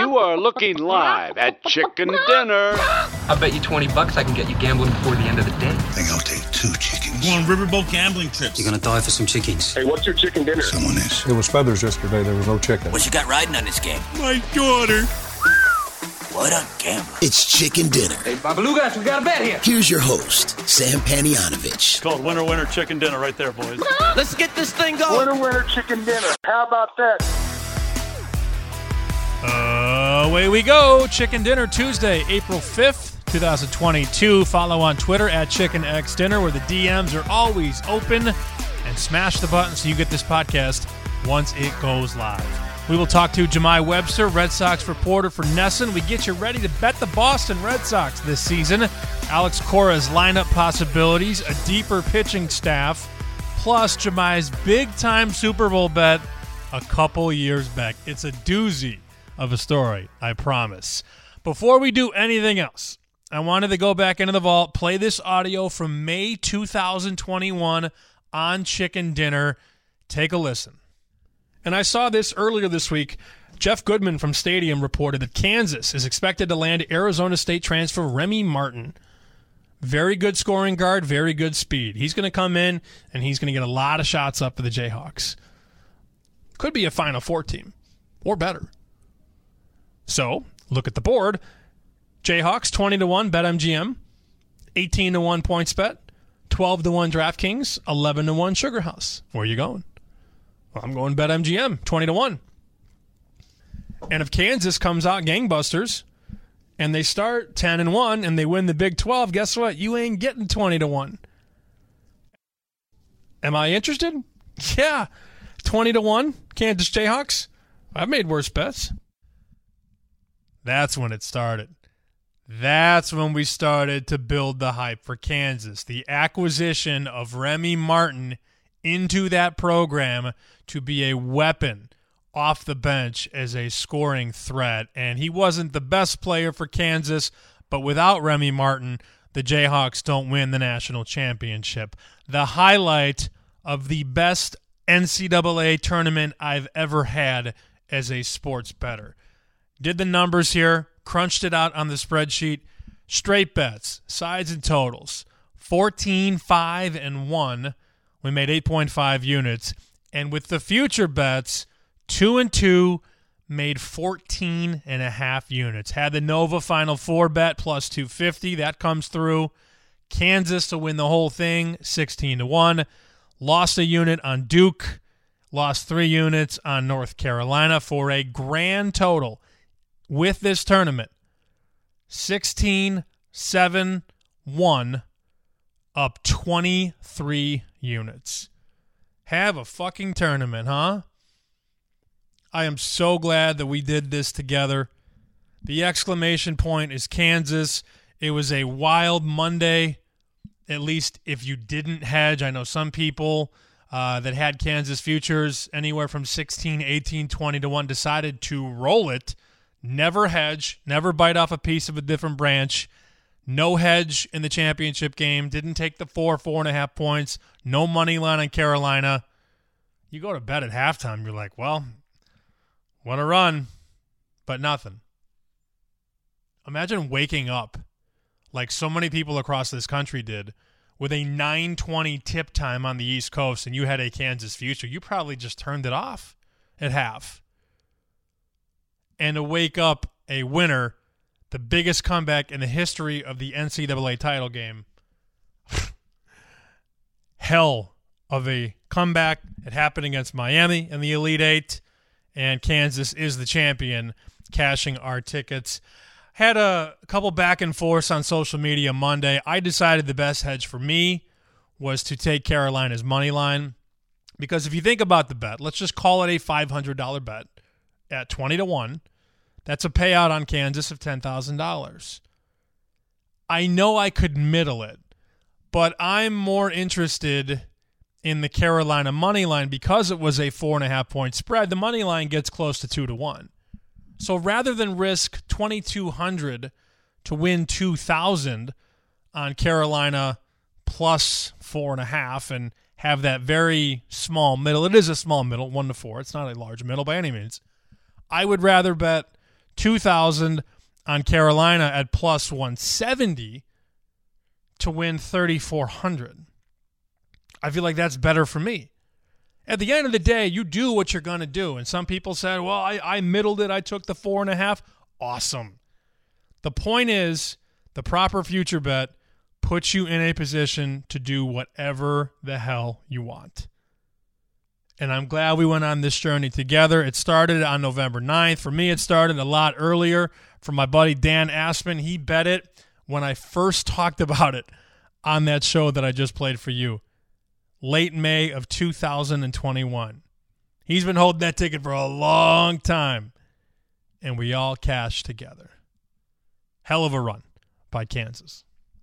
You are looking live at Chicken Dinner. I bet you $20 I can get you gambling before the end of the day. I think I'll take 2 chickens. Go on riverboat gambling trips. You're gonna die for some chickens. Hey, what's your chicken dinner? Someone is. It was feathers yesterday. There was no chicken. What you got riding on this game? My daughter. What a gambler. It's Chicken Dinner. Hey, Babalugas, we got a bet here. Here's your host, Sam Panianovich. It's called Winner, Winner, Chicken Dinner right there, boys. Let's get this thing going. Winner, winner, chicken dinner. How about that? Away we go. Chicken Dinner Tuesday, April 5th, 2022. Follow on Twitter at ChickenXDinner, where the DMs are always open. And smash the button so you get this podcast once it goes live. We will talk to Jemai Webster, Red Sox reporter for NESN. We get you ready to bet the Boston Red Sox this season. Alex Cora's lineup possibilities, a deeper pitching staff, plus Jemai's big-time Super Bowl bet a couple years back. It's a doozy of a story, I promise. Before we do anything else, I wanted to go back into the vault, play this audio from May 2021 on Chicken Dinner. Take a listen. And I saw this earlier this week. Jeff Goodman from Stadium reported that Kansas is expected to land Arizona State transfer Remy Martin. Very good scoring guard, very good speed. He's going to come in, and he's going to get a lot of shots up for the Jayhawks. Could be a Final Four team, or better. So, look at the board. Jayhawks, 20-1 BetMGM, 18-1 PointsBet, 12-1 DraftKings, 11-1 Sugar House. Where are you going? Well, I'm going BetMGM, 20-1. And if Kansas comes out gangbusters and they start 10-1 and they win the Big 12, guess what? You ain't getting 20-1. Am I interested? Yeah. 20-1 Kansas Jayhawks. I've made worse bets. That's when it started. That's when we started to build the hype for Kansas. The acquisition of Remy Martin into that program to be a weapon off the bench as a scoring threat. And he wasn't the best player for Kansas, but without Remy Martin, the Jayhawks don't win the national championship. The highlight of the best NCAA tournament I've ever had as a sports bettor. Did the numbers here, crunched it out on the spreadsheet. Straight bets, sides and totals, 14, 5, and 1. We made 8.5 units. And with the future bets, 2 and 2, made 14.5 units. Had the Nova Final Four bet plus 250. That comes through. Kansas to win the whole thing, 16-1. Lost a unit on Duke. Lost 3 units on North Carolina for a grand total with this tournament, 16-7-1, up 23 units. Have a fucking tournament, huh? I am so glad that we did this together. The exclamation point is Kansas. It was a wild Monday, at least if you didn't hedge. I know some people that had Kansas futures anywhere from 16, 18, 20-1 decided to roll it. Never hedge, never bite off a piece of a different branch. No hedge in the championship game. Didn't take the 4.5 points. No money line on Carolina. You go to bed at halftime, you're like, well, what a run, but nothing. Imagine waking up like so many people across this country did with a 9:20 tip time on the East Coast and you had a Kansas future. You probably just turned it off at half. And to wake up a winner, the biggest comeback in the history of the NCAA title game. Hell of a comeback. It happened against Miami in the Elite Eight, and Kansas is the champion, cashing our tickets. Had a couple back and forths on social media Monday. I decided the best hedge for me was to take Carolina's money line, because if you think about the bet, let's just call it a $500 bet. At 20-1, that's a payout on Kansas of $10,000. I know I could middle it, but I'm more interested in the Carolina money line because it was a 4.5 point spread. The money line gets close to 2-1. So rather than risk 2,200 to win 2,000 on Carolina plus 4.5 and have that very small middle, it is a small middle, 1-4. It's not a large middle by any means. I would rather bet 2,000 on Carolina at plus 170 to win 3,400. I feel like that's better for me. At the end of the day, you do what you're going to do. And some people said, well, I middled it. I took the 4.5. Awesome. The point is, the proper future bet puts you in a position to do whatever the hell you want. And I'm glad we went on this journey together. It started on November 9th. For me, it started a lot earlier. For my buddy Dan Aspen, he bet it when I first talked about it on that show that I just played for you. Late May of 2021. He's been holding that ticket for a long time. And we all cashed together. Hell of a run by Kansas.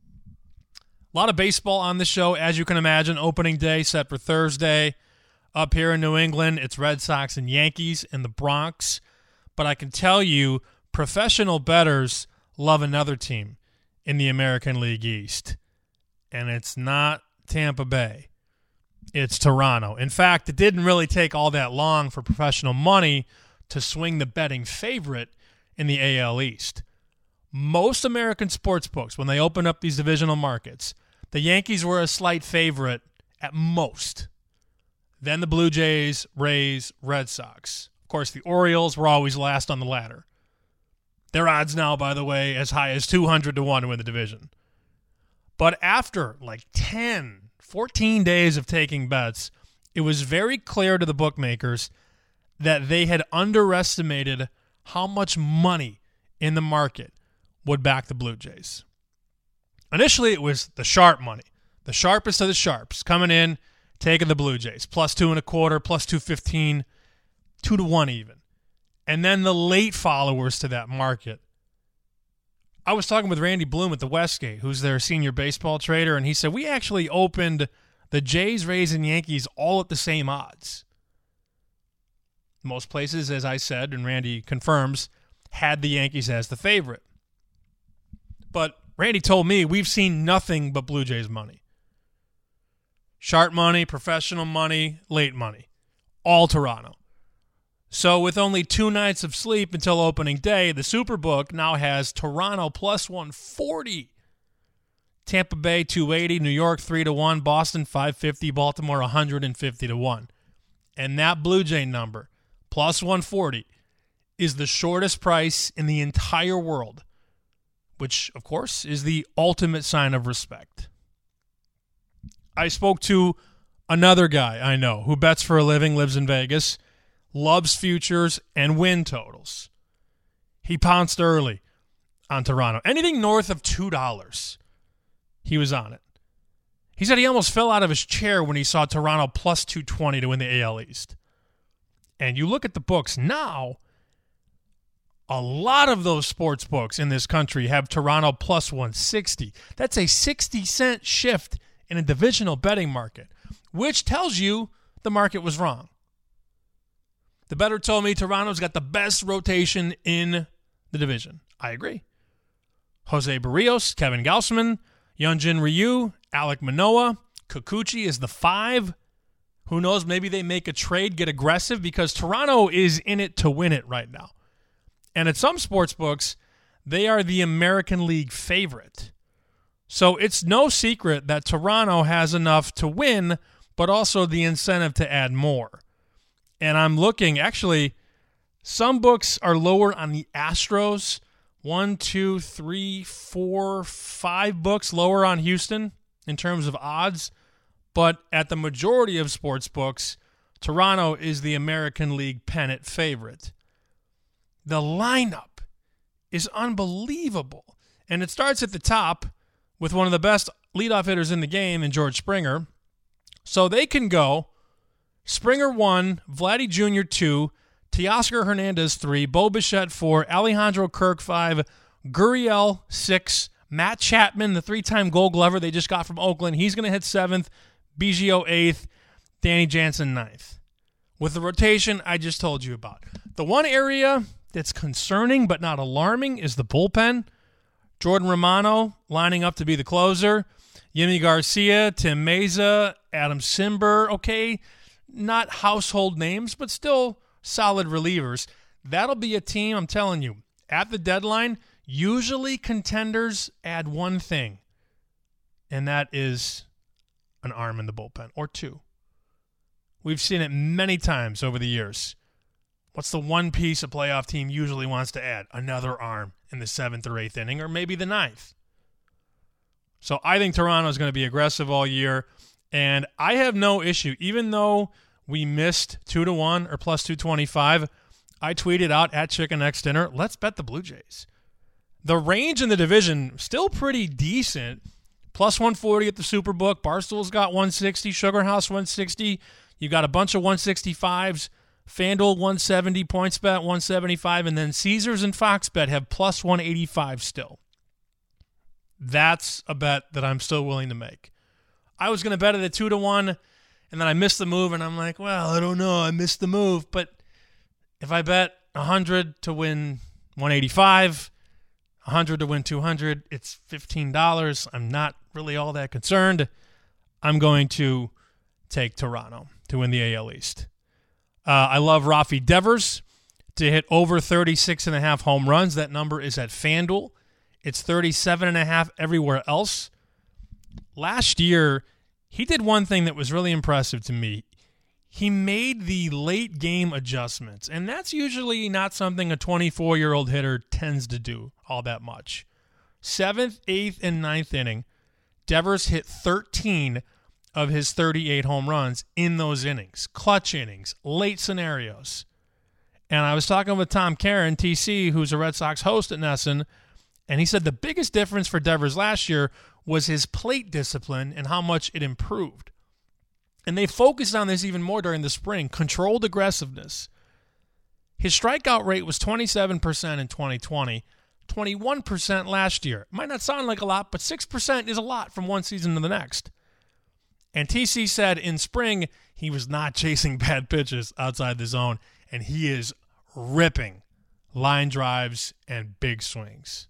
A lot of baseball on the show, as you can imagine. Opening day set for Thursday. Up here in New England, it's Red Sox and Yankees in the Bronx. But I can tell you, professional bettors love another team in the American League East. And it's not Tampa Bay. It's Toronto. In fact, it didn't really take all that long for professional money to swing the betting favorite in the AL East. Most American sports books, when they open up these divisional markets, the Yankees were a slight favorite at most. Then the Blue Jays, Rays, Red Sox. Of course, the Orioles were always last on the ladder. Their odds now, by the way, as high as 200 to 1 to win the division. But after like 10, 14 days of taking bets, it was very clear to the bookmakers that they had underestimated how much money in the market would back the Blue Jays. Initially, it was the sharp money, the sharpest of the sharps, coming in, taking the Blue Jays, plus 2.25, plus 215, 2 to 1 even. And then the late followers to that market. I was talking with Randy Bloom at the Westgate, who's their senior baseball trader, and he said, we actually opened the Jays, Rays, and Yankees all at the same odds. Most places, as I said, and Randy confirms, had the Yankees as the favorite. But Randy told me we've seen nothing but Blue Jays money. Sharp money, professional money, late money. All Toronto. So with only 2 nights of sleep until opening day, the Superbook now has Toronto plus 140. Tampa Bay 280, New York 3 to 1, Boston 550, Baltimore 150 to 1. And that Blue Jay number, plus 140, is the shortest price in the entire world, which, of course, is the ultimate sign of respect. I spoke to another guy I know who bets for a living, lives in Vegas, loves futures and win totals. He pounced early on Toronto. Anything north of $2, he was on it. He said he almost fell out of his chair when he saw Toronto plus 220 to win the AL East. And you look at the books now, a lot of those sports books in this country have Toronto plus 160. That's a 60-cent shift in a divisional betting market, which tells you the market was wrong. The bettor told me Toronto's got the best rotation in the division. I agree. Jose Barrios, Kevin Gausman, Hyunjin Ryu, Alek Manoah, Kikuchi is the 5. Who knows, maybe they make a trade, get aggressive, because Toronto is in it to win it right now. And at some sports books, they are the American League favorite. So it's no secret that Toronto has enough to win, but also the incentive to add more. And I'm looking, actually, some books are lower on the Astros. 1, 2, 3, 4, 5 books lower on Houston in terms of odds. But at the majority of sports books, Toronto is the American League pennant favorite. The lineup is unbelievable. And it starts at the top with one of the best leadoff hitters in the game in George Springer. So they can go Springer 1, Vladdy Jr. 2, Teoscar Hernandez 3, Bo Bichette 4, Alejandro Kirk 5, Gurriel 6, Matt Chapman, the 3-time Gold Glover they just got from Oakland. He's going to hit 7th, Biggio 8th, Danny Jansen 9th. With the rotation I just told you about. The one area that's concerning but not alarming is the bullpen. Jordan Romano lining up to be the closer. Yimi Garcia, Tim Meza, Adam Simber. Okay, not household names, but still solid relievers. That'll be a team, I'm telling you, At the deadline, usually contenders add one thing, and that is an arm in the bullpen, or two. We've seen it many times over the years. What's the one piece a playoff team usually wants to add? Another arm in the 7th or 8th inning, or maybe the 9th. So I think Toronto is going to be aggressive all year, and I have no issue. Even though we missed 2-1 or plus 225, I tweeted out at Chicken X Dinner, let's bet the Blue Jays. The range in the division still pretty decent. Plus 140 at the Superbook. Barstool's got 160. Sugar House 160. You got a bunch of 165s. FanDuel 170. PointsBet 175. And then Caesars and Fox Bet have plus 185 still. That's a bet that I'm still willing to make. I was going to bet it at 2-1, and then I missed the move, and I'm like, well, I don't know. I missed the move. But if I bet 100 to win 185, 100 to win 200, it's $15. I'm not really all that concerned. I'm going to take Toronto to win the AL East. I love Rafi Devers to hit over 36.5 home runs. That number is at FanDuel. It's 37.5 everywhere else. Last year, he did one thing that was really impressive to me. He made the late game adjustments, and that's usually not something a 24-year-old hitter tends to do all that much. 7th, 8th, and 9th inning, Devers hit 13 of his 38 home runs in those innings, clutch innings, late scenarios. And I was talking with Tom Caron, TC, who's a Red Sox host at NESN, and he said the biggest difference for Devers last year was his plate discipline and how much it improved. And they focused on this even more during the spring, controlled aggressiveness. His strikeout rate was 27% in 2020, 21% last year. It might not sound like a lot, but 6% is a lot from one season to the next. And TC said in spring he was not chasing bad pitches outside the zone, and he is ripping line drives and big swings.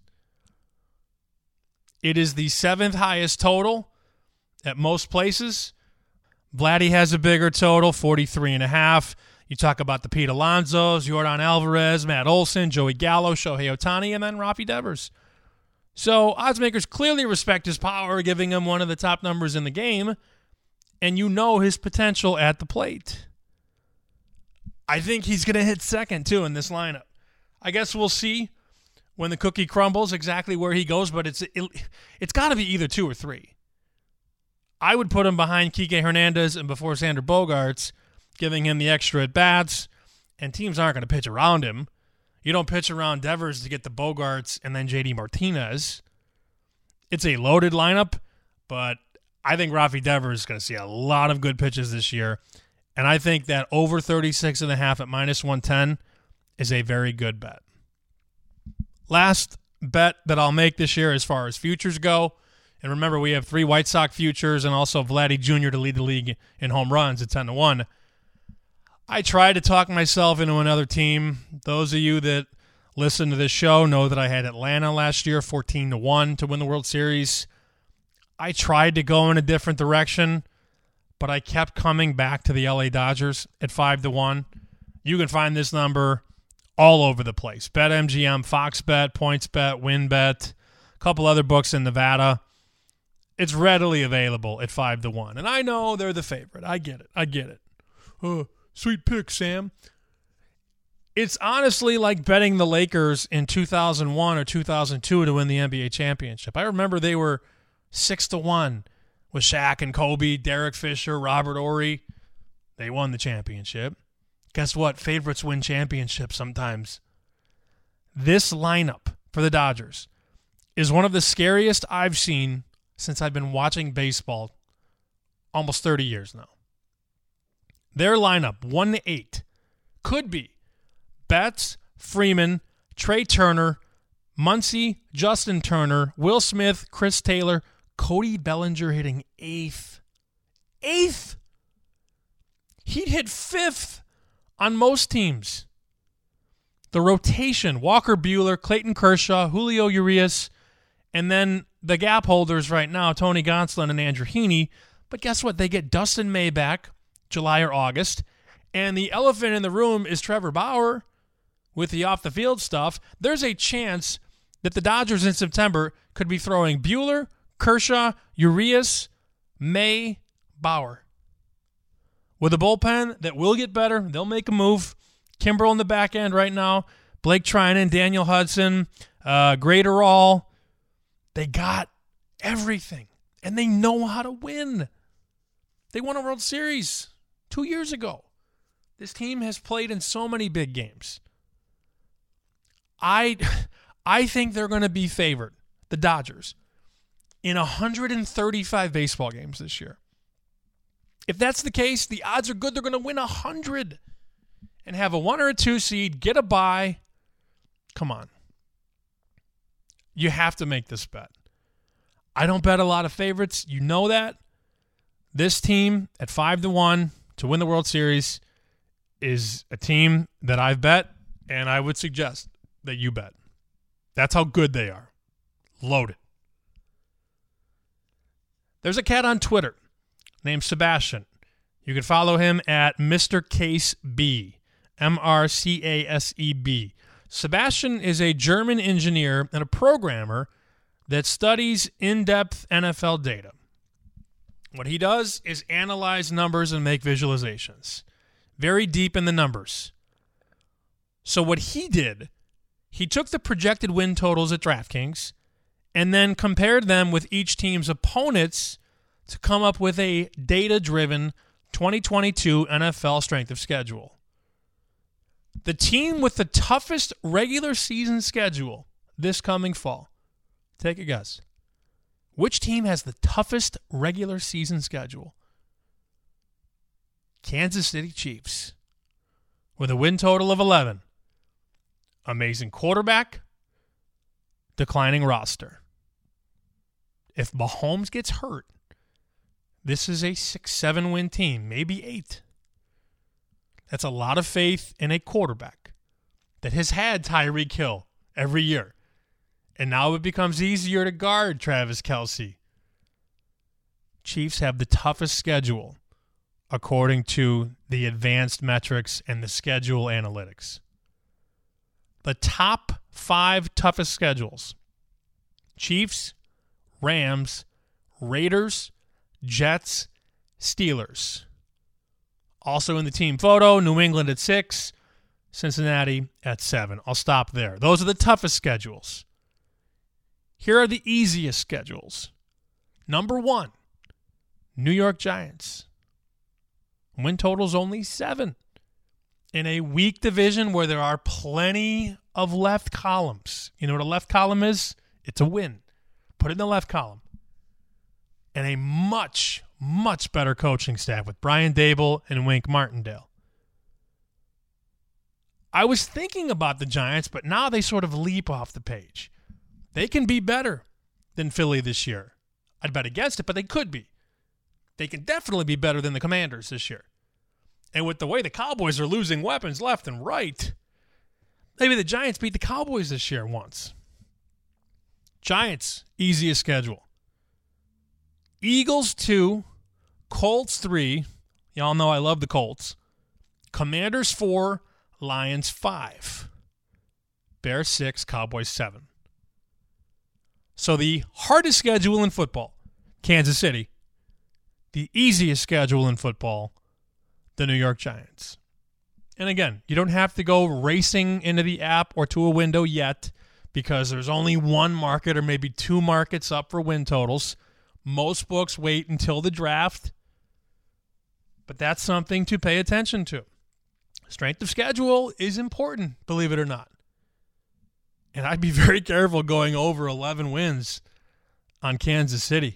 It is the 7th highest total at most places. Vladdy has a bigger total, 43.5. You talk about the Pete Alonsos, Yordan Alvarez, Matt Olson, Joey Gallo, Shohei Ohtani, and then Rafi Devers. So oddsmakers clearly respect his power, giving him one of the top numbers in the game, and you know his potential at the plate. I think he's going to hit second, too, in this lineup. I guess we'll see when the cookie crumbles exactly where he goes, but it's got to be either 2 or 3. I would put him behind Kike Hernandez and before Xander Bogaerts, giving him the extra at-bats, and teams aren't going to pitch around him. You don't pitch around Devers to get the Bogaerts and then J.D. Martinez. It's a loaded lineup, but I think Rafi Devers is going to see a lot of good pitches this year, and I think that over 36.5 at minus 110 is a very good bet. Last bet that I'll make this year as far as futures go, and remember, we have 3 White Sox futures and also Vladdy Jr. to lead the league in home runs at 10-1. I tried to talk myself into another team. Those of you that listen to this show know that I had Atlanta last year, 14-1 to win the World Series. I tried to go in a different direction, but I kept coming back to the LA Dodgers at 5-1. You can find this number all over the place. BetMGM, Fox Bet, PointsBet, WinBet, a couple other books in Nevada. It's readily available at 5-1. And I know they're the favorite. I get it. Sweet pick, Sam. It's honestly like betting the Lakers in 2001 or 2002 to win the NBA championship. I remember they were 6-1 with Shaq and Kobe, Derek Fisher, Robert Horry. They won the championship. Guess what? Favorites win championships sometimes. This lineup for the Dodgers is one of the scariest I've seen since I've been watching baseball almost 30 years now. Their lineup, 1-8, could be Betts, Freeman, Trey Turner, Muncy, Justin Turner, Will Smith, Chris Taylor, Cody Bellinger hitting 8th. 8th! He'd hit 5th on most teams. The rotation, Walker Buehler, Clayton Kershaw, Julio Urias, and then the gap holders right now, Tony Gonsolin and Andrew Heaney. But guess what? They get Dustin May back July or August. And the elephant in the room is Trevor Bauer. with the off-the-field stuff, there's a chance that the Dodgers in September could be throwing Buehler, Kershaw, Urias, May, Bauer. With a bullpen that will get better, they'll make a move. Kimbrel in the back end right now, Blake Trinan, Daniel Hudson, Graterol. They got everything, and they know how to win. They won a World Series 2 years ago. This team has played in so many big games. I think they're going to be favored, the Dodgers, in 135 baseball games this year. If that's the case, the odds are good they're going to win 100 and have a 1 or a 2 seed, get a bye. Come on. You have to make this bet. I don't bet a lot of favorites. You know that. This team at 5-1 to win the World Series is a team that I've bet, and I would suggest that you bet. That's how good they are. Loaded. There's a cat on Twitter named Sebastian. You can follow him at Mr. Case B, MRCASEB. Sebastian is a German engineer and a programmer that studies in-depth NFL data. What he does is analyze numbers and make visualizations. Very deep in the numbers. So what he did, he took the projected win totals at DraftKings and then compared them with each team's opponents to come up with a data-driven 2022 NFL strength of schedule. The team with the toughest regular season schedule this coming fall. Take a guess. Which team has the toughest regular season schedule? Kansas City Chiefs. With a win total of 11. Amazing quarterback. Declining roster. If Mahomes gets hurt, this is a 6-7 win team, maybe 8. That's a lot of faith in a quarterback that has had Tyreek Hill every year. And now it becomes easier to guard Travis Kelce. Chiefs have the toughest schedule according to the advanced metrics and the schedule analytics. The top 5 toughest schedules: Chiefs, Rams, Raiders, Jets, Steelers. Also in the team photo, New England at 6, Cincinnati at 7. I'll stop there. Those are the toughest schedules. Here are the easiest schedules. Number 1, New York Giants. Win total's only 7. In a weak division where there are plenty of left columns. You know what a left column is? It's a win. Put it in the left column. And a much, much better coaching staff with Brian Daboll and Wink Martindale. I was thinking about the Giants, but now they sort of leap off the page. They can be better than Philly this year. I'd bet against it, but they could be. They can definitely be better than the Commanders this year. And with the way the Cowboys are losing weapons left and right, maybe the Giants beat the Cowboys this year once. Giants, easiest schedule. Eagles 2, Colts 3. Y'all know I love the Colts. Commanders 4, Lions 5. Bears 6, Cowboys 7. So the hardest schedule in football, Kansas City. The easiest schedule in football, the New York Giants. And again, you don't have to go racing into the app or to a window yet because there's only one market or maybe 2 markets up for win totals. Most books wait until the draft, but that's something to pay attention to. Strength of schedule is important, believe it or not. And I'd be very careful going over 11 wins on Kansas City.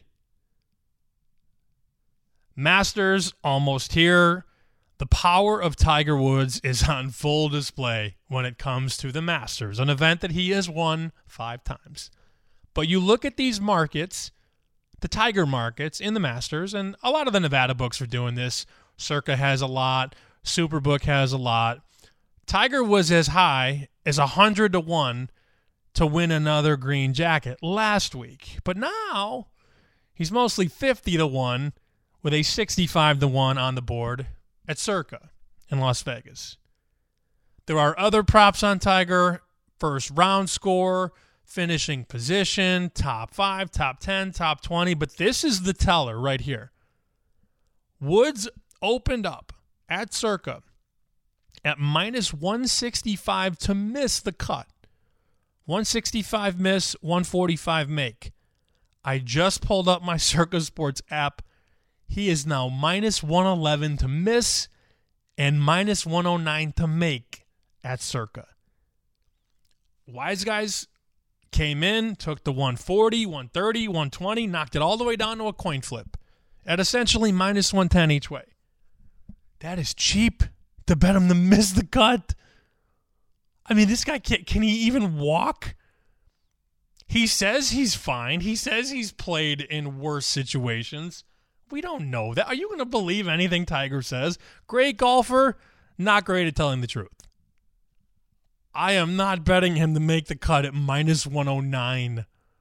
Masters almost here. The power of Tiger Woods is on full display when it comes to the Masters, an event that he has won 5 times. But you look at these markets, the Tiger markets in the Masters, and a lot of the Nevada books are doing this. Circa has a lot. Superbook has a lot. Tiger was as high as 100-1 to win another green jacket last week. But now he's mostly 50-1 with a 65-1 on the board at Circa in Las Vegas. There are other props on Tiger: first round score, finishing position, top 5, top 10, top 20. But this is the teller right here. Woods opened up at Circa at minus 165 to miss the cut. 165 miss, 145 make. I just pulled up my Circa Sports app. He is now minus 111 to miss and minus 109 to make at Circa. Wise guys came in, took the 140, 130, 120, knocked it all the way down to a coin flip at essentially minus 110 each way. That is cheap to bet him to miss the cut. I mean, this guy, can he even walk? He says he's fine. He says he's played in worse situations. We don't know that. Are you going to believe anything Tiger says? Great golfer, not great at telling the truth. I am not betting him to make the cut at minus 109.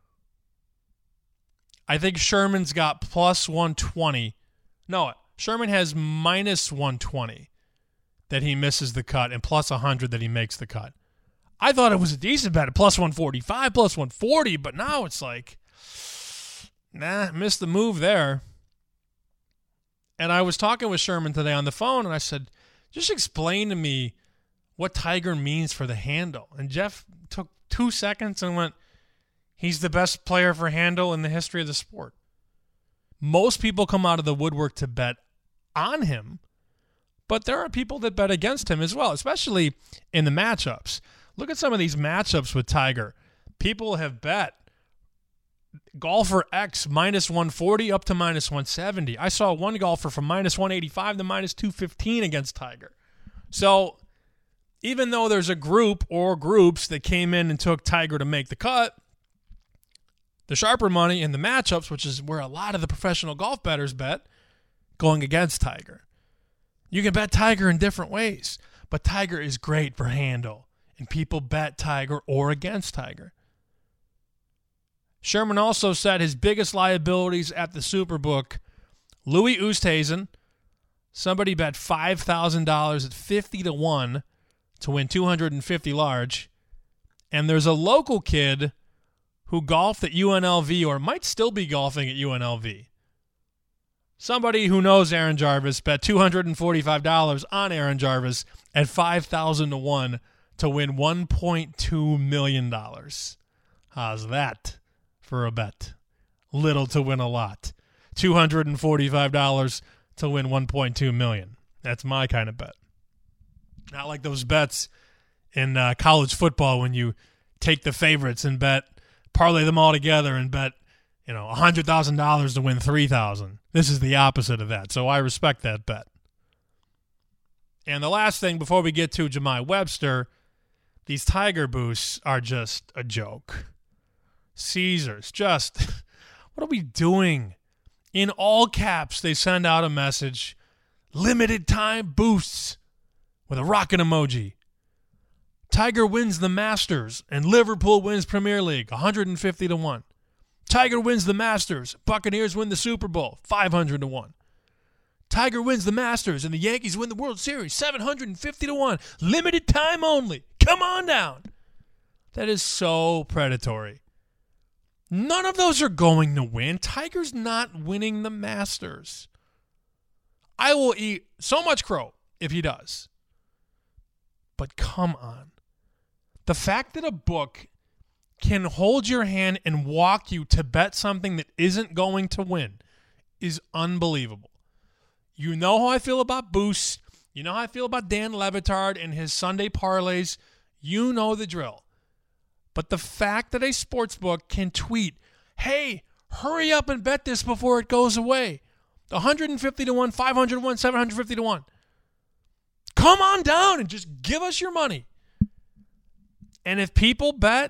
I think Sherman's got plus 120. No, Sherman has minus 120 that he misses the cut and plus 100 that he makes the cut. I thought it was a decent bet at plus 145, plus 140, but now it's like, nah, missed the move there. And I was talking with Sherman today on the phone, and I said, just explain to me what Tiger means for the handle. And Jeff took 2 seconds and went, he's the best player for handle in the history of the sport. Most people come out of the woodwork to bet on him, but there are people that bet against him as well, especially in the matchups. Look at some of these matchups with Tiger. People have bet golfer X minus 140 up to minus 170. I saw one golfer from minus 185 to minus 215 against Tiger. So even though there's a group or groups that came in and took Tiger to make the cut, the sharper money in the matchups, which is where a lot of the professional golf bettors bet, going against Tiger. You can bet Tiger in different ways, but Tiger is great for handle, and people bet Tiger or against Tiger. Sherman also said his biggest liabilities at the Superbook, Louis Oosthuizen. Somebody bet $5,000 at 50 to 1 to win 250 large. And there's a local kid who golfed at UNLV or might still be golfing at UNLV. Somebody who knows Aaron Jarvis bet $245 on Aaron Jarvis at 5,000 to 1 to win $1.2 million. How's that for a bet? Little to win a lot. $245 to win $1.2 million. That's my kind of bet. Not like those bets in college football when you take the favorites and parlay them all together and bet, $100,000 to win $3,000. This is the opposite of that, so I respect that bet. And the last thing before we get to Jemai Webster, these Tiger boosts are just a joke. Caesars, what are we doing? In all caps, they send out a message, limited time boosts, with a rocket emoji. Tiger wins the Masters and Liverpool wins Premier League, 150 to 1. Tiger wins the Masters, Buccaneers win the Super Bowl, 500 to 1. Tiger wins the Masters and the Yankees win the World Series, 750 to 1. Limited time only. Come on down. That is so predatory. None of those are going to win. Tiger's not winning the Masters. I will eat so much crow if he does. But come on. The fact that a book can hold your hand and walk you to bet something that isn't going to win is unbelievable. You know how I feel about boosts. You know how I feel about Dan Le Batard and his Sunday parlays. You know the drill. But the fact that a sports book can tweet, hey, hurry up and bet this before it goes away. 150 to 1, 500 to 1, 750 to 1. Come on down and just give us your money. And if people bet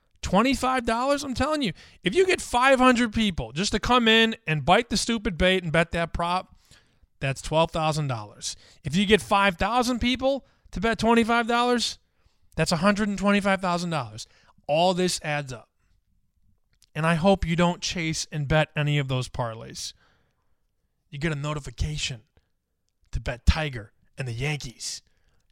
$25, I'm telling you, if you get 500 people just to come in and bite the stupid bait and bet that prop, that's $12,000. If you get 5,000 people to bet $25, that's $125,000. All this adds up. And I hope you don't chase and bet any of those parlays. You get a notification to bet Tiger and the Yankees,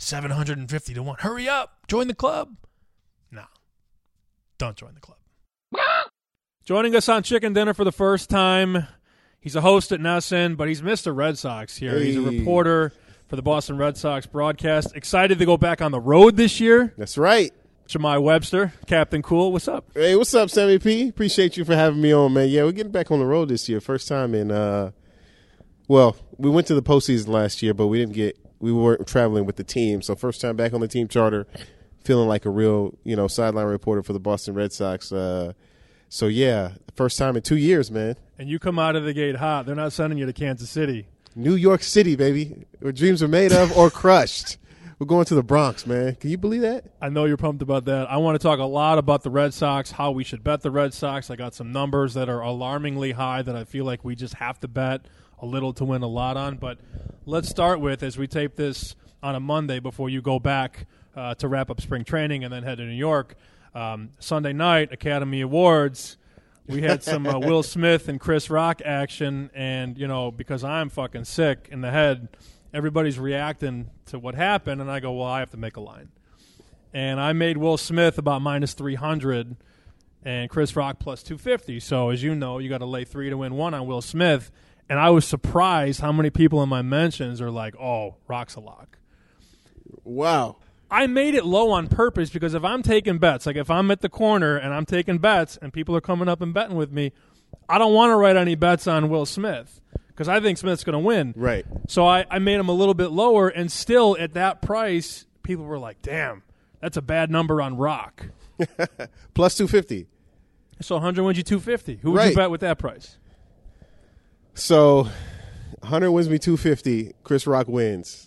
750 to 1. Hurry up. Join the club. No. Don't join the club. Joining us on Chicken Dinner for the first time, he's a host at NESN, but he's Mr. Red Sox here. Hey. He's a reporter for the Boston Red Sox broadcast. Excited to go back on the road this year. That's right. Jemai Webster, Captain Cool. What's up? Hey, what's up, Sammy P? Appreciate you for having me on, man. Yeah, we're getting back on the road this year. First time in, well, we went to the postseason last year, but we weren't traveling with the team. So first time back on the team charter, feeling like a real, sideline reporter for the Boston Red Sox. So, yeah, first time in 2 years, man. And you come out of the gate hot. They're not sending you to Kansas City. New York City, baby, where dreams are made of or crushed. We're going to the Bronx, man. Can you believe that? I know you're pumped about that. I want to talk a lot about the Red Sox, how we should bet the Red Sox. I got some numbers that are alarmingly high that I feel like we just have to bet a little to win a lot on. But let's start with, as we tape this on a Monday before you go back to wrap up spring training and then head to New York, Sunday night, Academy Awards, we had some Will Smith and Chris Rock action. And, because I'm fucking sick in the head, everybody's reacting to what happened, and I go, well, I have to make a line. And I made Will Smith about minus 300 and Chris Rock plus 250. So, as you know, you got to lay 3 to win 1 on Will Smith. And I was surprised how many people in my mentions are like, oh, Rock's a lock. Wow. I made it low on purpose because if I'm taking bets, like if I'm at the corner and I'm taking bets and people are coming up and betting with me, I don't want to write any bets on Will Smith because I think Smith's going to win. Right. So I made him a little bit lower, and still at that price, people were like, damn, that's a bad number on Rock. Plus 250. So 100 wins you 250. Who would you bet with that price? So 100 wins me 250. Chris Rock wins.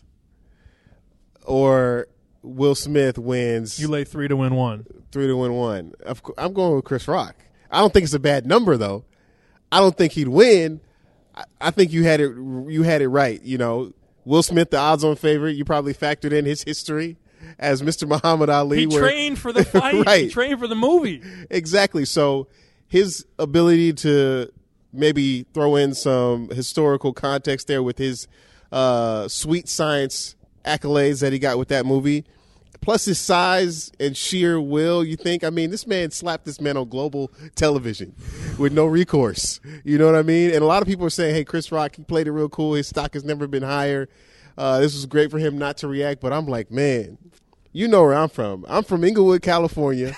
Or Will Smith wins. You lay 3 to win 1. 3 to win 1. I'm going with Chris Rock. I don't think it's a bad number, though. I don't think he'd win. I think you had it right. Will Smith, the odds-on favorite. You probably factored in his history as Mr. Muhammad Ali. He trained for the fight. Right. He trained for the movie. Exactly. So his ability to maybe throw in some historical context there with his sweet science accolades that he got with that movie, plus his size and sheer will, you think, this man slapped this man on global television with no recourse. You know what I mean? And a lot of people are saying, hey, Chris Rock, he played it real cool. His stock has never been higher. This was great for him not to react. But I'm like, man, you know where I'm from. I'm from Inglewood, California.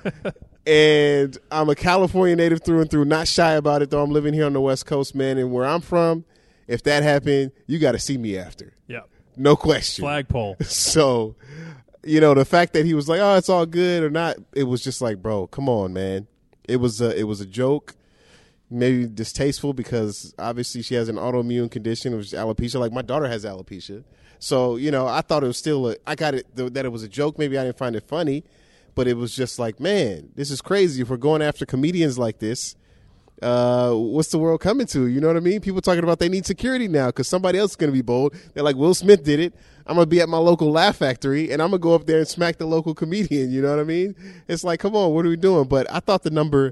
And I'm a California native through and through, not shy about it, though. I'm living here on the West Coast, man. And where I'm from, if that happened, you got to see me after. Yeah. No question. Flagpole. So, the fact that he was like, oh, it's all good or not, it was just like, bro, come on, man. It was a joke, maybe distasteful because obviously she has an autoimmune condition, which is alopecia. Like my daughter has alopecia. So, I thought it was still I got it, that it was a joke. Maybe I didn't find it funny, but it was just like, man, this is crazy. If we're going after comedians like this, what's the world coming to? You know what I mean? People talking about they need security now because somebody else is going to be bold. They're like, Will Smith did it. I'm going to be at my local Laugh Factory, and I'm going to go up there and smack the local comedian. You know what I mean? It's like, come on, what are we doing? But I thought the number,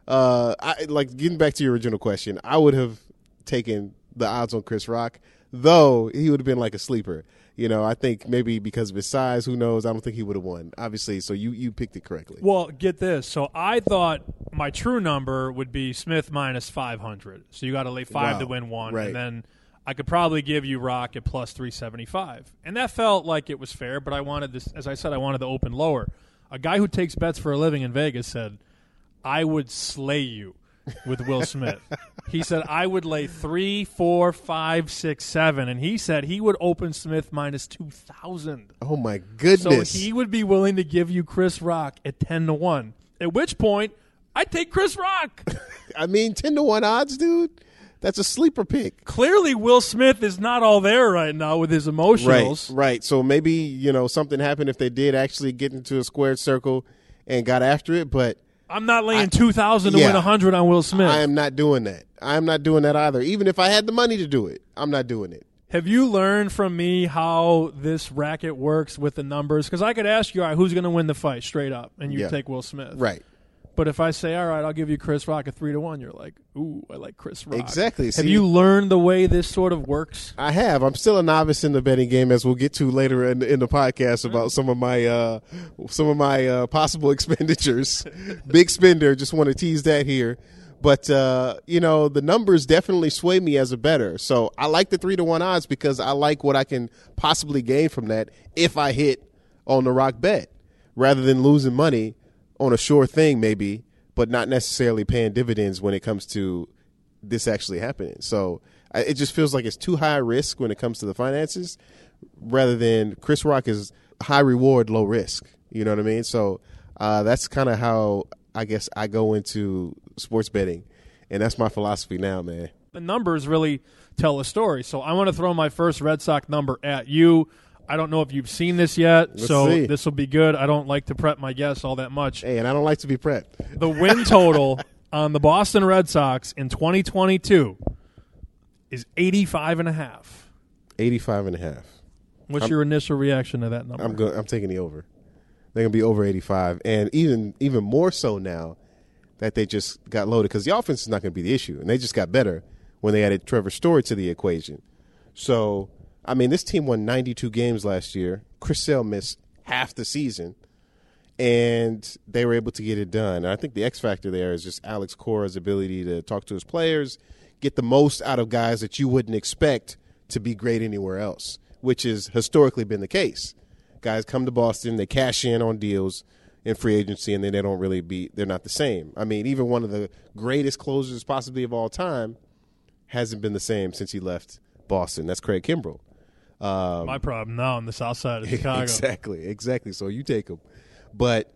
getting back to your original question, I would have taken the odds on Chris Rock, though he would have been like a sleeper. I think maybe because of his size, who knows? I don't think he would have won, obviously. So you picked it correctly. Well, get this. So I thought my true number would be Smith minus 500. So you got to lay 5 to win 1. Right. And then I could probably give you Rock at plus 375. And that felt like it was fair, but I wanted this, as I said, I wanted to open lower. A guy who takes bets for a living in Vegas said, I would slay you with Will Smith. He said, I would lay 3, 4, 5, 6, 7. And he said he would open Smith minus 2,000. Oh, my goodness. So he would be willing to give you Chris Rock at 10 to 1. At which point, I'd take Chris Rock. 10 to 1 odds, dude. That's a sleeper pick. Clearly, Will Smith is not all there right now with his emotionals. Right. So maybe, something happened if they did actually get into a squared circle and got after it, but I'm not laying 2,000 to win 100 on Will Smith. I am not doing that. I am not doing that either. Even if I had the money to do it, I'm not doing it. Have you learned from me how this racket works with the numbers? Because I could ask you, all right, who's going to win the fight straight up, and you take Will Smith. Right. But if I say, all right, I'll give you Chris Rock a 3-1, you're like, ooh, I like Chris Rock. Exactly. Have See, you learned the way this sort of works? I have. I'm still a novice in the betting game, as we'll get to later in the podcast about some of my possible expenditures. Big spender. Just want to tease that here. But, the numbers definitely sway me as a bettor. So I like the 3-1 odds because I like what I can possibly gain from that if I hit on the Rock bet, rather than losing money on a sure thing maybe, but not necessarily paying dividends when it comes to this actually happening. So it just feels like it's too high risk when it comes to the finances, rather than Chris Rock is high reward, low risk. You know what I mean? So that's kind of how I guess I go into sports betting, and that's my philosophy now, man. The numbers really tell a story. So I want to throw my first Red Sox number at you. I don't know if you've seen this yet, Let's so see. This will be good. I don't like to prep my guests all that much. Hey, and I don't like to be prepped. The win total on the Boston Red Sox in 2022 is 85.5. 85.5. What's your initial reaction to that number? I'm taking the over. They're going to be over 85. And even more so now that they just got loaded, because the offense is not going to be the issue. And they just got better when they added Trevor Story to the equation. So, I mean, this team won 92 games last year. Chris Sale missed half the season, and they were able to get it done. And I think the X factor there is just Alex Cora's ability to talk to his players, get the most out of guys that you wouldn't expect to be great anywhere else, which has historically been the case. Guys come to Boston, they cash in on deals in free agency, and then they're not the same. I mean, even one of the greatest closers possibly of all time hasn't been the same since he left Boston. That's Craig Kimbrell. My problem now on the south side of Chicago. Exactly. So you take them. But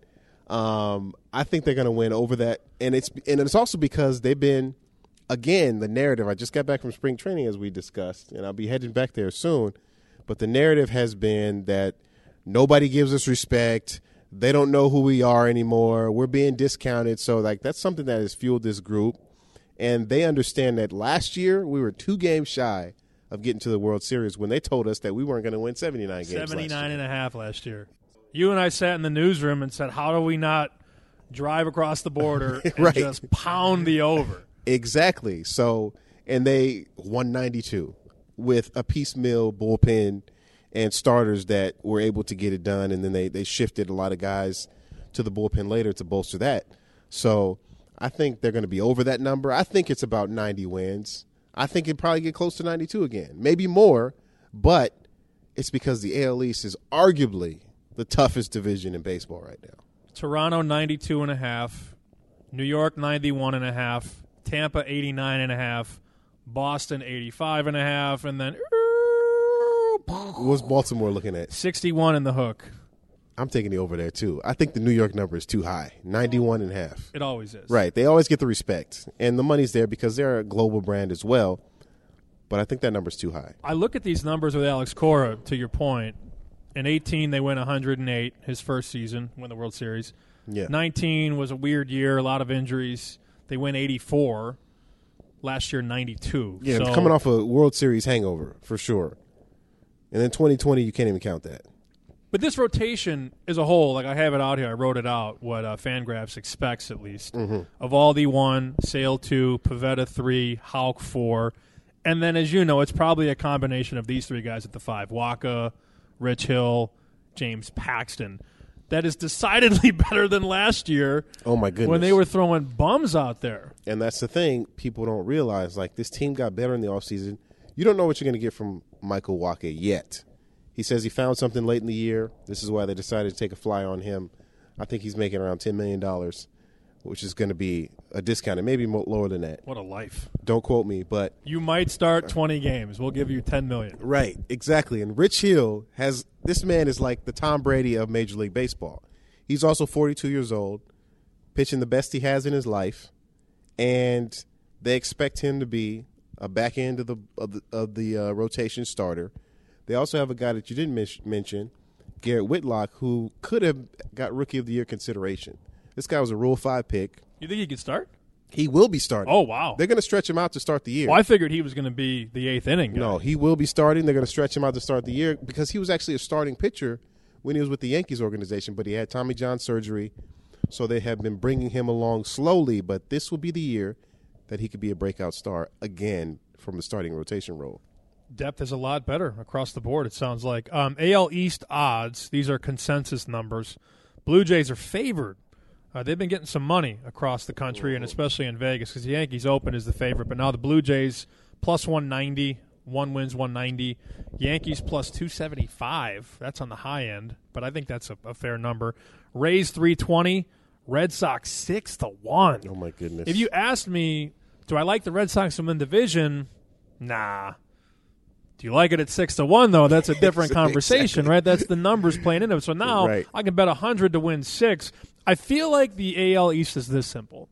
I think they're going to win over that. And it's also because they've been, again, the narrative. I just got back from spring training, as we discussed, and I'll be heading back there soon. But the narrative has been that nobody gives us respect. They don't know who we are anymore. We're being discounted. So, that's something that has fueled this group. And they understand that last year we were 2 games shy of getting to the World Series when they told us that we weren't going to win 79 games 79.5 last year. You and I sat in the newsroom and said, how do we not drive across the border and Right. just pound the over? Exactly. So, and they won 92 with a piecemeal bullpen and starters that were able to get it done, and then they shifted a lot of guys to the bullpen later to bolster that. So I think they're going to be over that number. I think it's about 90 wins. I think it'd probably get close to 92 again, maybe more, but it's because the AL East is arguably the toughest division in baseball right now. Toronto 92.5, New York 91.5, Tampa 89.5, Boston 85.5, and then What's Baltimore looking at? 61 in the hook. I'm taking the over there too. I think the New York number is too high, 91.5. It always is. Right. They always get the respect, and the money's there because they're a global brand as well. But I think that number's too high. I look at these numbers with Alex Cora, to your point. In 18, they went 108, his first season, won the World Series. Yeah. 19 was a weird year, a lot of injuries. They went 84. Last year, 92. Yeah, so, coming off a World Series hangover, for sure. And then 2020, you can't even count that. But this rotation as a whole, like I have it out here, I wrote it out, what Fangraphs expects at least. Evaldi 1, Sale 2, Pivetta 3, Houck 4. And then, as you know, it's probably a combination of these 3 guys at the 5. Waka, Rich Hill, James Paxton. That is decidedly better than last year. Oh, my goodness. When they were throwing bums out there. And that's the thing people don't realize. Like, this team got better in the offseason. You don't know what you're going to get from Michael Wacha yet. He says he found something late in the year. This is why they decided to take a fly on him. I think he's making around $10 million, which is going to be a discount, and maybe lower than that. What a life. Don't quote me, but you might start 20 games. We'll give you $10 million. Right, exactly. And Rich Hill this man is like the Tom Brady of Major League Baseball. He's also 42 years old, pitching the best he has in his life, and they expect him to be a back end of the rotation starter. They also have a guy that you didn't mention, Garrett Whitlock, who could have got Rookie of the Year consideration. This guy was a Rule 5 pick. You think he could start? He will be starting. Oh, wow. They're going to stretch him out to start the year. Well, I figured he was going to be the 8th inning guy. No, he will be starting. They're going to stretch him out to start the year because he was actually a starting pitcher when he was with the Yankees organization, but he had Tommy John surgery. So they have been bringing him along slowly, but this will be the year that he could be a breakout star again from the starting rotation role. Depth is a lot better across the board, it sounds like. AL East odds, these are consensus numbers. Blue Jays are favored. They've been getting some money across the country, and especially in Vegas, because the Yankees Open is the favorite. But now the Blue Jays plus 190, one wins 190. Yankees plus 275. That's on the high end, but I think that's a fair number. Rays 320, Red Sox 6-1. Oh, my goodness. If you asked me, do I like the Red Sox to win the division? Nah. Do you like it at 6-1 though? That's a different conversation, exactly. right? That's the numbers playing into it. So now Right. I can bet 100 to win 6. I feel like the AL East is this simple: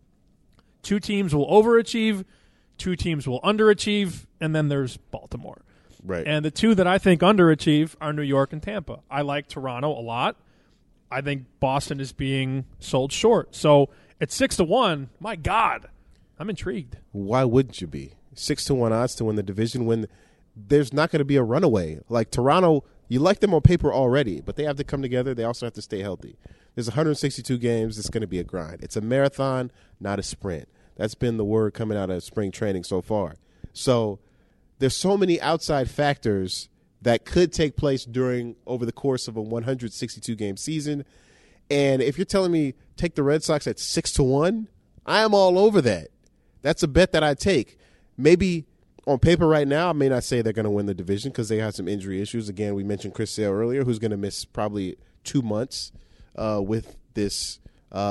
2 teams will overachieve, 2 teams will underachieve, and then there's Baltimore. Right. And the 2 that I think underachieve are New York and Tampa. I like Toronto a lot. I think Boston is being sold short. So at 6-1, my God, I'm intrigued. Why wouldn't you be? 6-1 odds to win the division when there's not going to be a runaway. Like Toronto, you like them on paper already, but they have to come together. They also have to stay healthy. There's 162 games. It's going to be a grind. It's a marathon, not a sprint. That's been the word coming out of spring training so far. So there's so many outside factors that could take place over the course of a 162-game season. And if you're telling me take the Red Sox at 6-1, I am all over that. That's a bet that I take. Maybe on paper right now, I may not say they're going to win the division because they have some injury issues. Again, we mentioned Chris Sale earlier, who's going to miss probably 2 months with this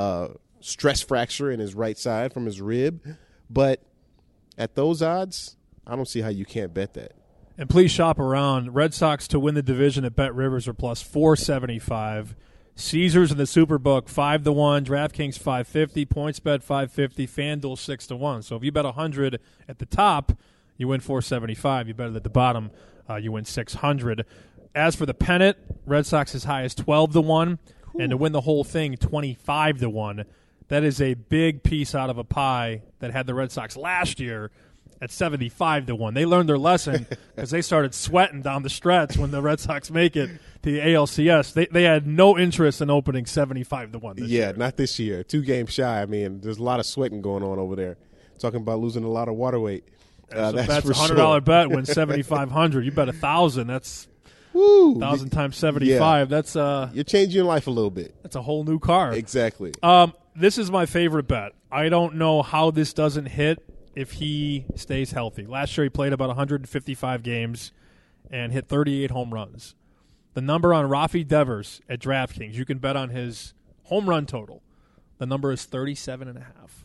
stress fracture in his right side from his rib. But at those odds, I don't see how you can't bet that. And please shop around. Red Sox to win the division at Bet Rivers are plus 475. Caesars in the Superbook 5-1. DraftKings 550. PointsBet 550. FanDuel 6-1. So if you bet 100 at the top, you win 475. You bet it at the bottom, you win 600. As for the pennant, Red Sox as high as 12-1, and to win the whole thing, 25-1. That is a big piece out of a pie that had the Red Sox last year at 75-1. They learned their lesson because they started sweating down the stretch when the Red Sox make it to the ALCS. They had no interest in opening 75-1 this year. Yeah, not this year. 2 games shy. I mean, there's a lot of sweating going on over there. Talking about losing a lot of water weight. That's for a $100 sure. bet. Win 7,500. You bet 1,000. That's Woo. 1,000 times 75. Yeah. That's you're changing your life a little bit. That's a whole new car. Exactly. This is my favorite bet. I don't know how this doesn't hit if he stays healthy. Last year he played about 155 games and hit 38 home runs. The number on Rafi Devers at DraftKings, you can bet on his home run total. The number is 37.5.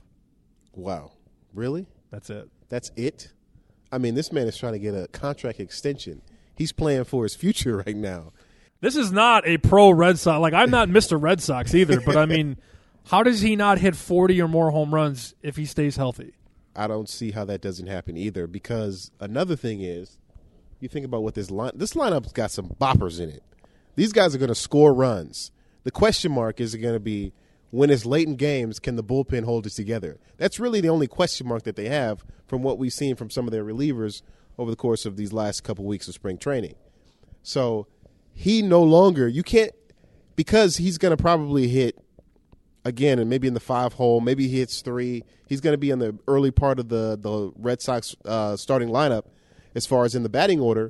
Wow. Really? That's it. That's it? I mean, this man is trying to get a contract extension. He's playing for his future right now. This is not a pro Red Sox. Like, I'm not Mr. Red Sox either, but I mean, how does he not hit 40 or more home runs if he stays healthy? I don't see how that doesn't happen either, because another thing is, you think about what this lineup's got some boppers in it. These guys are going to score runs. The question mark is going to be, when it's late in games, can the bullpen hold it together? That's really the only question mark that they have from what we've seen from some of their relievers over the course of these last couple weeks of spring training. So he no longer, you can't, because he's going to probably hit, again, and maybe in the 5 hole, maybe he hits 3. He's going to be in the early part of the Red Sox starting lineup as far as in the batting order.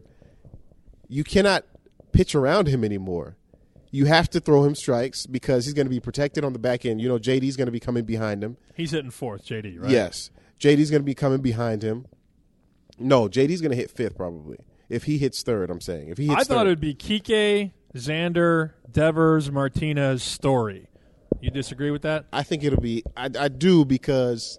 You cannot pitch around him anymore. You have to throw him strikes because he's going to be protected on the back end. You know, JD's going to be coming behind him. He's hitting 4th, JD, right? Yes. JD's going to be coming behind him. No, JD's going to hit 5th probably. If he hits 3rd, I'm saying. If he hits I thought third, it would be Kike, Xander, Devers, Martinez, Story. You disagree with that? I think it'll be – I do, because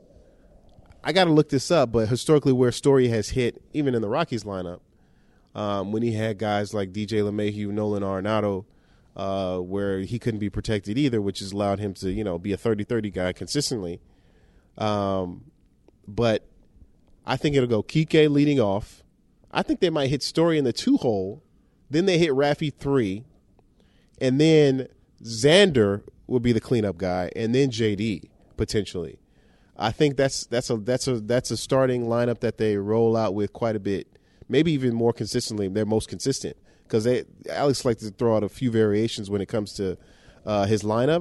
I got to look this up, but historically where Story has hit, even in the Rockies lineup, when he had guys like DJ LeMahieu, Nolan Arenado, where he couldn't be protected either, which has allowed him to, be a 30-30 guy consistently. But I think it'll go Kike leading off. I think they might hit Story in the 2 hole. Then they hit Rafi 3. And then Xander will be the cleanup guy, and then JD potentially. I think that's a starting lineup that they roll out with quite a bit, maybe even more consistently. They're most consistent because Alex likes to throw out a few variations when it comes to his lineup,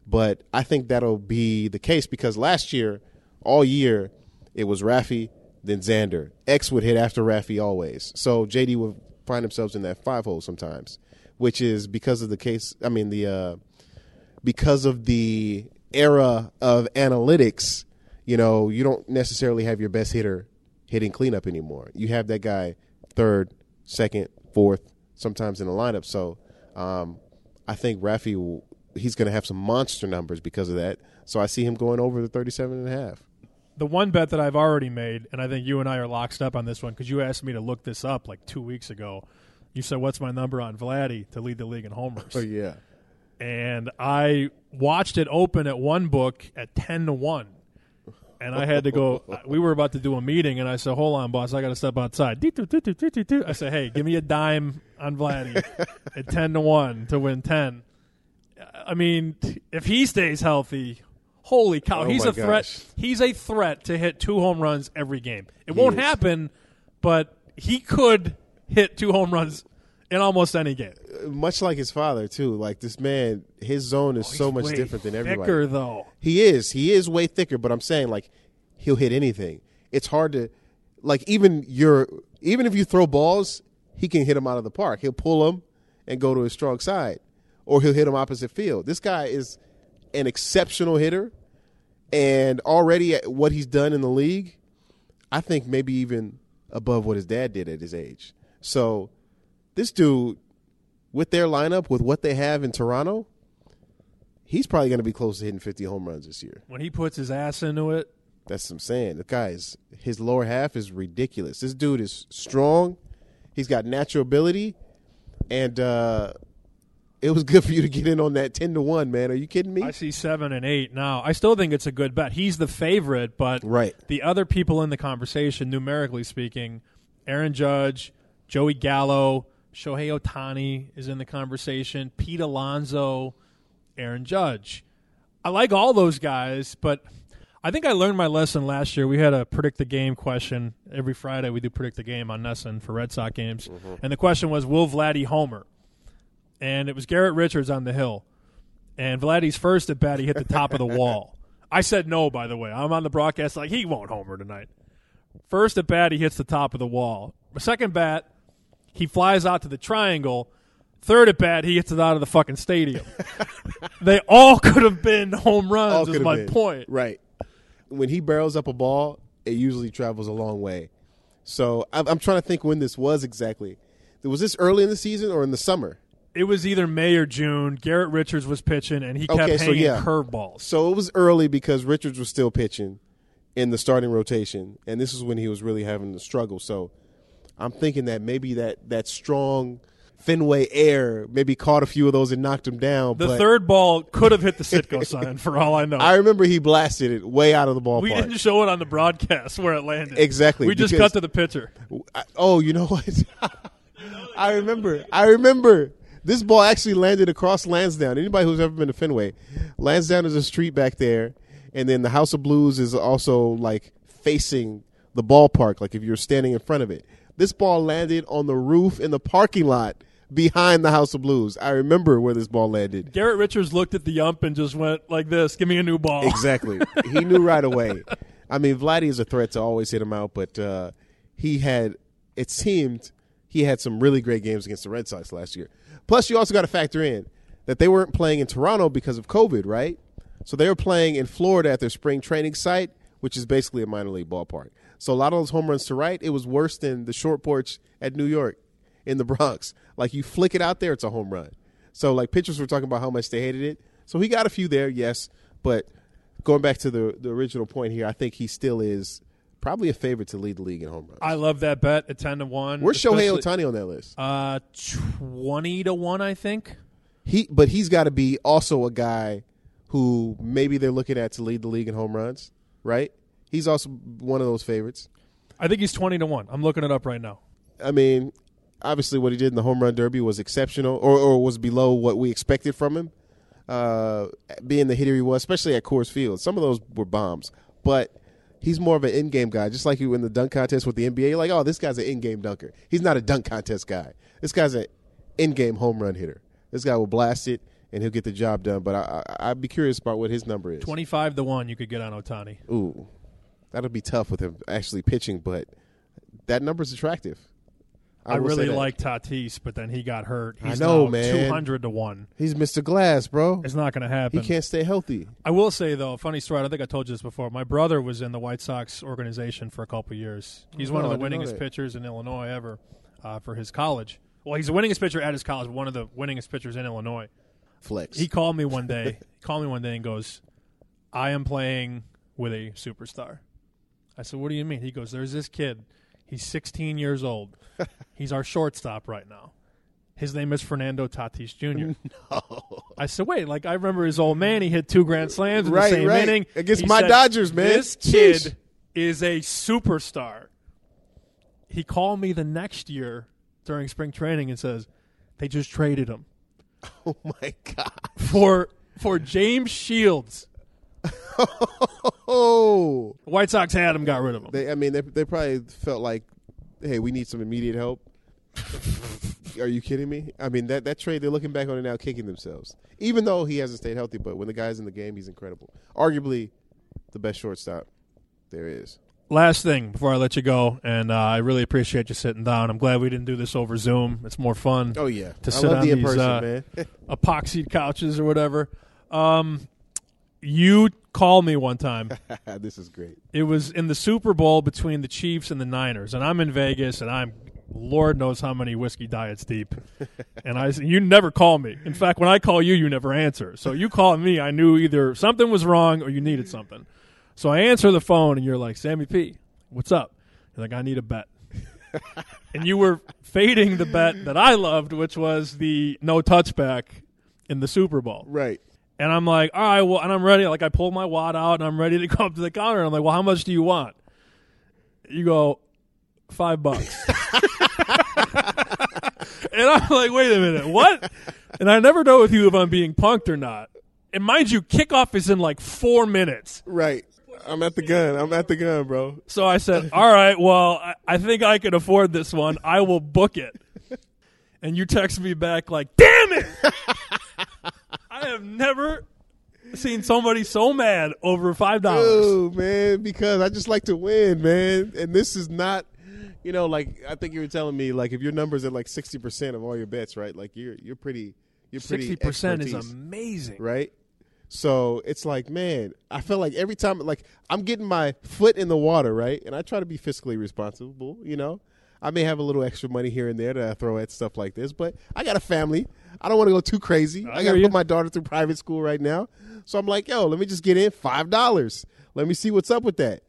But I think that'll be the case because last year, all year, it was Rafi, then Xander. X would hit after Rafi always. So JD would find themselves in that 5-hole sometimes, which is because of the case. I mean, because of the era of analytics, you don't necessarily have your best hitter hitting cleanup anymore. You have that guy third, second, fourth, sometimes in the lineup. So I think Rafi, he's going to have some monster numbers because of that. So I see him going over the 37.5. The one bet that I've already made, and I think you and I are locked up on this one because you asked me to look this up like 2 weeks ago. You said, what's my number on Vladdy to lead the league in homers? Oh, yeah. And I watched it open at one book at 10-1. And I had to go. We were about to do a meeting, and I said, hold on, boss, I got to step outside. I said, hey, give me a dime on Vladdy at 10-1 to win 10. I mean, if he stays healthy, holy cow, he's a threat. He's a threat to hit 2 home runs every game. It won't happen, but he could hit 2 home runs in almost any game. Much like his father, too. Like, this man, his zone is so much different than everybody. Thicker, though. He is way thicker, but I'm saying, like, he'll hit anything. It's hard to, like, even if you throw balls, he can hit them out of the park. He'll pull them and go to his strong side, or he'll hit them opposite field. This guy is an exceptional hitter, and already at what he's done in the league, I think maybe even above what his dad did at his age. So this dude, with their lineup, with what they have in Toronto, he's probably going to be close to hitting 50 home runs this year. When he puts his ass into it. That's what I'm saying. The guy his lower half is ridiculous. This dude is strong. He's got natural ability, and it was good for you to get in on that 10-1, man. Are you kidding me? I see 7 and 8 now. I still think it's a good bet. He's the favorite, but the other people in the conversation, numerically speaking, Aaron Judge, Joey Gallo, Shohei Ohtani is in the conversation, Pete Alonso, Aaron Judge. I like all those guys, but I think I learned my lesson last year. We had a predict the game question. Every Friday we do predict the game on Nesson for Red Sox games. Mm-hmm. And the question was, will Vladdy homer? And it was Garrett Richards on the hill. And Vladdy's first at bat, he hit the top of the wall. I said no, by the way. I'm on the broadcast like, he won't homer tonight. First at bat, he hits the top of the wall. Second bat, he flies out to the triangle. Third at bat, he hits it out of the fucking stadium. They all could have been home runs, is my point. Right. When he barrels up a ball, it usually travels a long way. So I'm trying to think when this was exactly. Was this early in the season or in the summer? It was either May or June. Garrett Richards was pitching, and he kept hanging curveballs. So it was early because Richards was still pitching in the starting rotation, and this is when he was really having the struggle. So I'm thinking that maybe that strong Fenway air maybe caught a few of those and knocked him down. The third ball could have hit the Sitco sign, for all I know. I remember he blasted it way out of the ballpark. We didn't show it on the broadcast where it landed. Exactly. We just cut to the pitcher. You know what? I remember. This ball actually landed across Lansdowne. Anybody who's ever been to Fenway, Lansdowne is a street back there, and then the House of Blues is also like facing the ballpark, like if you're standing in front of it. This ball landed on the roof in the parking lot behind the House of Blues. I remember where this ball landed. Garrett Richards looked at the ump and just went like this, give me a new ball. Exactly. He knew right away. I mean, Vladdy is a threat to always hit him out, but it seemed he had some really great games against the Red Sox last year. Plus, you also got to factor in that they weren't playing in Toronto because of COVID, right? So they were playing in Florida at their spring training site, which is basically a minor league ballpark. So a lot of those home runs to right, it was worse than the short porch at New York in the Bronx. Like, you flick it out there, it's a home run. So, like, pitchers were talking about how much they hated it. So he got a few there, yes. But going back to the original point here, I think he still is probably a favorite to lead the league in home runs. I love that bet at 10-1. Where's Shohei Ohtani on that list? 20-1, I think. But he's got to be also a guy who maybe they're looking at to lead the league in home runs, right? He's also one of those favorites. I think he's 20-1. I'm looking it up right now. I mean, obviously what he did in the home run derby was exceptional, or was below what we expected from him, being the hitter he was, especially at Coors Field. Some of those were bombs, but he's more of an in-game guy, just like you in the dunk contest with the NBA. You're like, oh, this guy's an in-game dunker. He's not a dunk contest guy. This guy's an in-game home run hitter. This guy will blast it and he'll get the job done. But I'd be curious about what his number is. 25-1 you could get on Ohtani. Ooh, that'll be tough with him actually pitching, but that number's attractive. I really like Tatis, but then he got hurt. He's I know, now man. 200-1. He's Mr. Glass, bro. It's not going to happen. He can't stay healthy. I will say, though, funny story. I think I told you this before. My brother was in the White Sox organization for a couple of years. He's one of the winningest pitchers in Illinois ever for his college. Well, he's the winningest pitcher at his college, one of the winningest pitchers in Illinois. Flex. He called me one day. And goes, I am playing with a superstar. I said, what do you mean? He goes, there's this kid. He's 16 years old. He's our shortstop right now. His name is Fernando Tatis Jr. No. I said, wait, like I remember his old man. He hit 2 grand slams in the same inning. Against He my said, Dodgers, man. This kid is a superstar. He called me the next year during spring training and says, they just traded him. Oh, my God. For James Shields. Oh. White Sox had him, got rid of him. They probably felt like, hey, we need some immediate help. Are you kidding me? I mean, that trade, they're looking back on it now, kicking themselves. Even though he hasn't stayed healthy, but when the guy's in the game, he's incredible. Arguably the best shortstop there is. Last thing before I let you go, and I really appreciate you sitting down. I'm glad we didn't do this over Zoom. It's more fun. Oh, yeah. To sit on these epoxied couches or whatever. You called me one time. This is great. It was in the Super Bowl between the Chiefs and the Niners, and I'm in Vegas, and I'm Lord knows how many whiskey diets deep. And you never call me. In fact, when I call you, you never answer. So you called me, I knew either something was wrong or you needed something. So I answer the phone, and you're like, Sammy P., what's up? You're like, I need a bet. And you were fading the bet that I loved, which was the no touchback in the Super Bowl. Right. And I'm like, all right, well, and I'm ready. Like, I pull my wad out, and I'm ready to go up to the counter. And I'm like, well, how much do you want? You go, $5. And I'm like, wait a minute, what? And I never know with you if I'm being punked or not. And mind you, kickoff is in like 4 minutes. Right. I'm at the gun, bro. So I said, all right, well, I think I can afford this one. I will book it. And you text me back like, damn it! I have never seen somebody so mad over $5. Oh, man, because I just like to win, man. And this is not, like I think you were telling me, like if your number's at like 60% of all your bets, right? Like you're pretty 60% is amazing. Right? So it's like, man, I feel like every time, like I'm getting my foot in the water, right? And I try to be fiscally responsible, I may have a little extra money here and there that I throw at stuff like this, but I got a family. I don't want to go too crazy. I got to put my daughter through private school right now. So I'm like, let me just get in $5. Let me see what's up with that.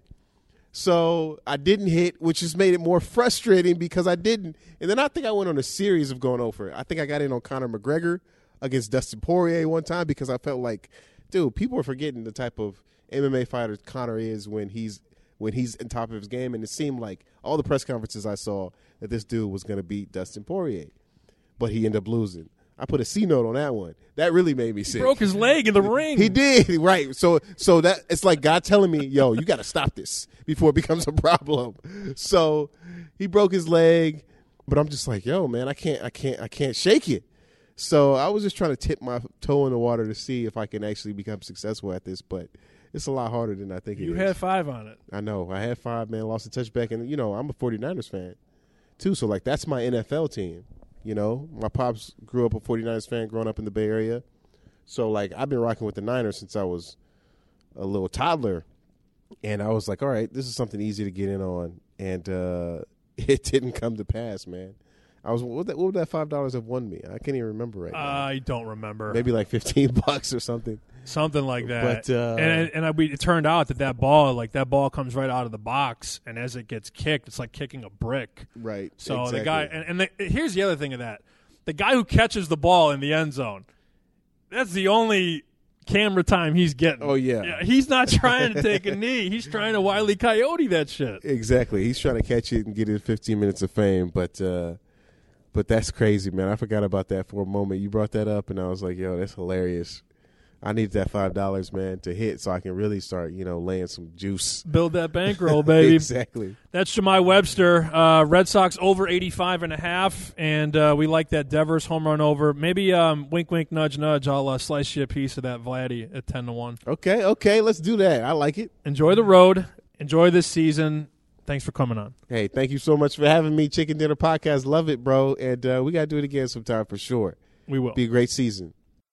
So I didn't hit, which just made it more frustrating because I didn't. And then I think I went on a series of going over. I think I got in on Conor McGregor against Dustin Poirier one time because I felt like, dude, people are forgetting the type of MMA fighter Conor is when he's in top of his game. And it seemed like all the press conferences I saw that this dude was going to beat Dustin Poirier. But he ended up losing. I put a C note on that one. That really made me sick. He broke his leg in the ring. He did, right. So that it's like God telling me, yo, you got to stop this before it becomes a problem. So he broke his leg, but I'm just like, yo, man, I can't shake it. So I was just trying to tip my toe in the water to see if I can actually become successful at this, but it's a lot harder than I think it is. You had 5 on it. I know. I had 5, man, lost a touchback. And, I'm a 49ers fan, too. So, like, that's my NFL team. My pops grew up a 49ers fan growing up in the Bay Area. So, like, I've been rocking with the Niners since I was a little toddler. And I was like, all right, this is something easy to get in on. And it didn't come to pass, man. What would that $5 have won me? I can't even remember right now. I don't remember. Maybe like $15 or something. Something like that. But it turned out that ball comes right out of the box, and as it gets kicked, it's like kicking a brick. Right. So exactly. the guy, here's the other thing of that: the guy who catches the ball in the end zone, that's the only camera time he's getting. Oh yeah. He's not trying to take a knee; he's trying to Wile E. Coyote that shit. Exactly. He's trying to catch it and get his 15 minutes of fame, but that's crazy, man. I forgot about that for a moment. You brought that up, and I was like, yo, that's hilarious. I need that $5, man, to hit so I can really start, laying some juice. Build that bankroll, baby. Exactly. That's Jemai Webster. Red Sox over 85.5, and we like that Devers home run over. Maybe wink, wink, nudge, nudge. I'll slice you a piece of that Vladdy at 10-1. Okay, let's do that. I like it. Enjoy the road. Enjoy this season. Thanks for coming on. Hey, thank you so much for having me. Chicken Dinner Podcast. Love it, bro. And we got to do it again sometime for sure. We will. Be a great season.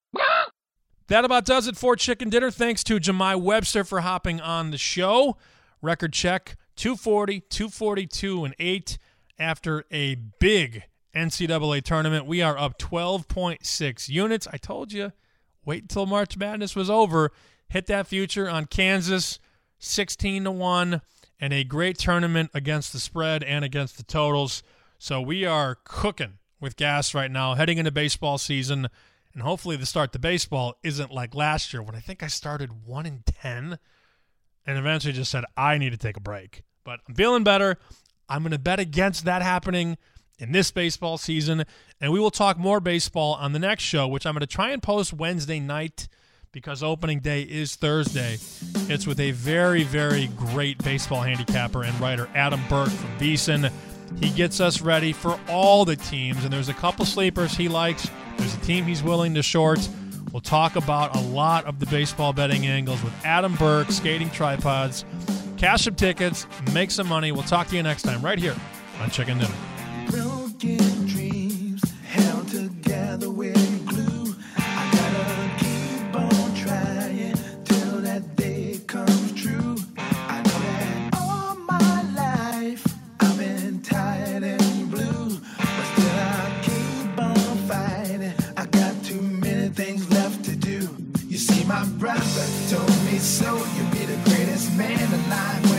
That about does it for Chicken Dinner. Thanks to Jemai Webster for hopping on the show. Record check, 240, 242, and 8 after a big NCAA tournament. We are up 12.6 units. I told you, wait until March Madness was over. Hit that future on Kansas, 16-1, and a great tournament against the spread and against the totals. So we are cooking with gas right now, heading into baseball season. And hopefully the start to baseball isn't like last year when I think I started 1-10 and eventually just said, I need to take a break. But I'm feeling better. I'm going to bet against that happening in this baseball season. And we will talk more baseball on the next show, which I'm going to try and post Wednesday night because opening day is Thursday. It's with a very, very great baseball handicapper and writer, Adam Burke from VSiN. He gets us ready for all the teams, and there's a couple sleepers he likes. There's a team he's willing to short. We'll talk about a lot of the baseball betting angles with Adam Burke, Skating Tripods. Cash some tickets, make some money. We'll talk to you next time right here on Chicken Dinner. Broken dreams held together with glue. I gotta keep on trying till that day comes true. I know that all my life I've been tired and blue, but still I keep on fighting. I got too many things left to do. You see, my brother told me so. You'll be the greatest man alive.